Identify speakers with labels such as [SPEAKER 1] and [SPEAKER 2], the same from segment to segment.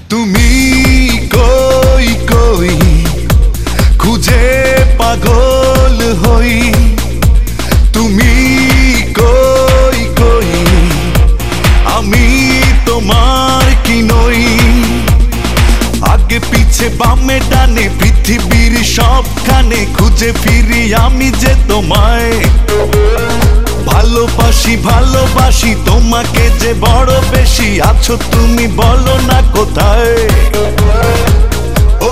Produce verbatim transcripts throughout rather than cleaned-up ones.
[SPEAKER 1] তুমি কই কই খুঁজে পাগল হই, তুমি কই কই আমি তোমার কি নই। আগে পিছে বামে ডানে পৃথিবীর সবখানে খুঁজে ফিরি আমি যে তোমায়। ভালোবাসি ভালোবাসি তোমাকে যে বড় বেশি, আছো তুমি বলো না কোথায়। ও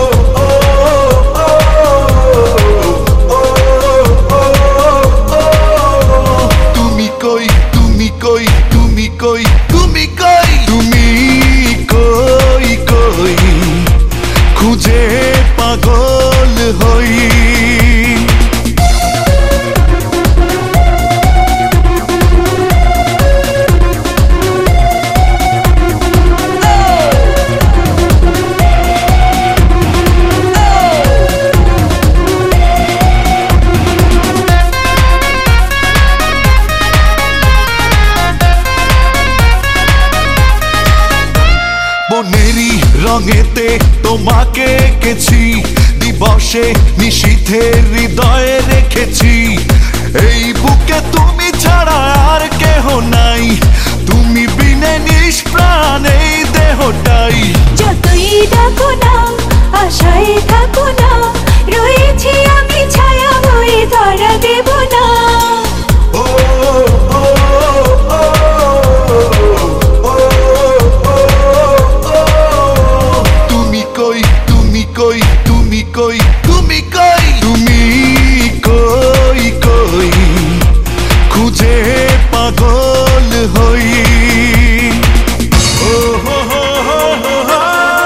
[SPEAKER 1] তুমি কই তুমি কই তুমি কই তুমি কই তুমি কই কই খুঁজে পাগল হই। বনেরি রঙেতে তোমাকে এঁকেছি, দিবসে নিশীথে হৃদয়ে রেখেছি। এই বুকে তুমি ছাড়া আর কেহ নাই, তুমি বিনে নিষ্প্রাণ এই দেহটাই।
[SPEAKER 2] যতই ডাকো না আশায় থাকো না, রয়েছি আমি ছায়া হয়ে ধরা দেব না।
[SPEAKER 1] ও কই তুমি কই তুমি কই তুমি কই কই খুঁজে পাগল হই। ও হো হো হো হো হো।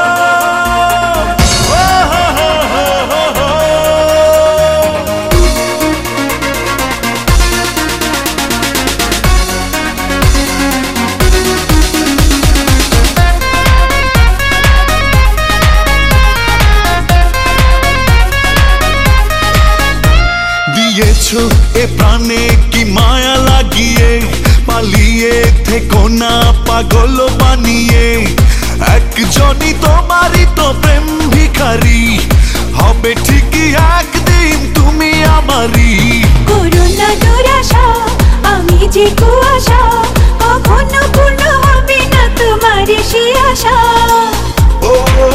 [SPEAKER 1] দিয়েছো এ প্রাণে কি মায়া লাগিয়ে, পালিয়ে থেকো না পাগল বানিয়ে। একজনই তোমারই তো প্রেম ভিখারি, হবে ঠিকই একদিন তুমি আমারই।
[SPEAKER 2] করুণা দুরাশা আমি যে কুয়াশা, কখনো পূর্ণ হবে না তোমার সে আশা।
[SPEAKER 1] ও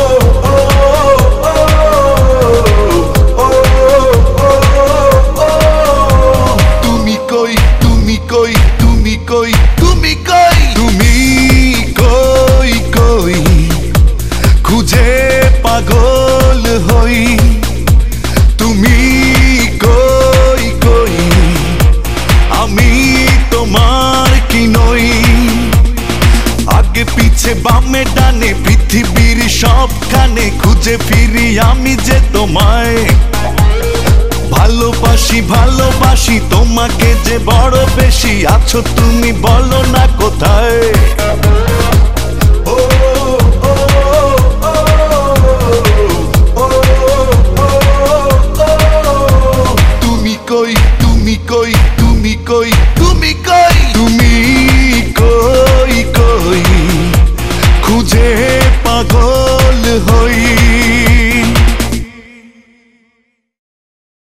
[SPEAKER 1] কই তুমি কই তুমি কই তুমি কই কই খুঁজে পাগল হই। তুমি কই কই আমি তোমার কি নই। আগে পিছে বামে ডানে পৃথিবীর সবখানে খুঁজে ফিরি আমি যে তোমায়। ভালোবাসি ভালোবাসি তোমাকে যে বড় বেশি, আছো তুমি বলো না কোথায়। ও তুমি কই তুমি কই তুমি কই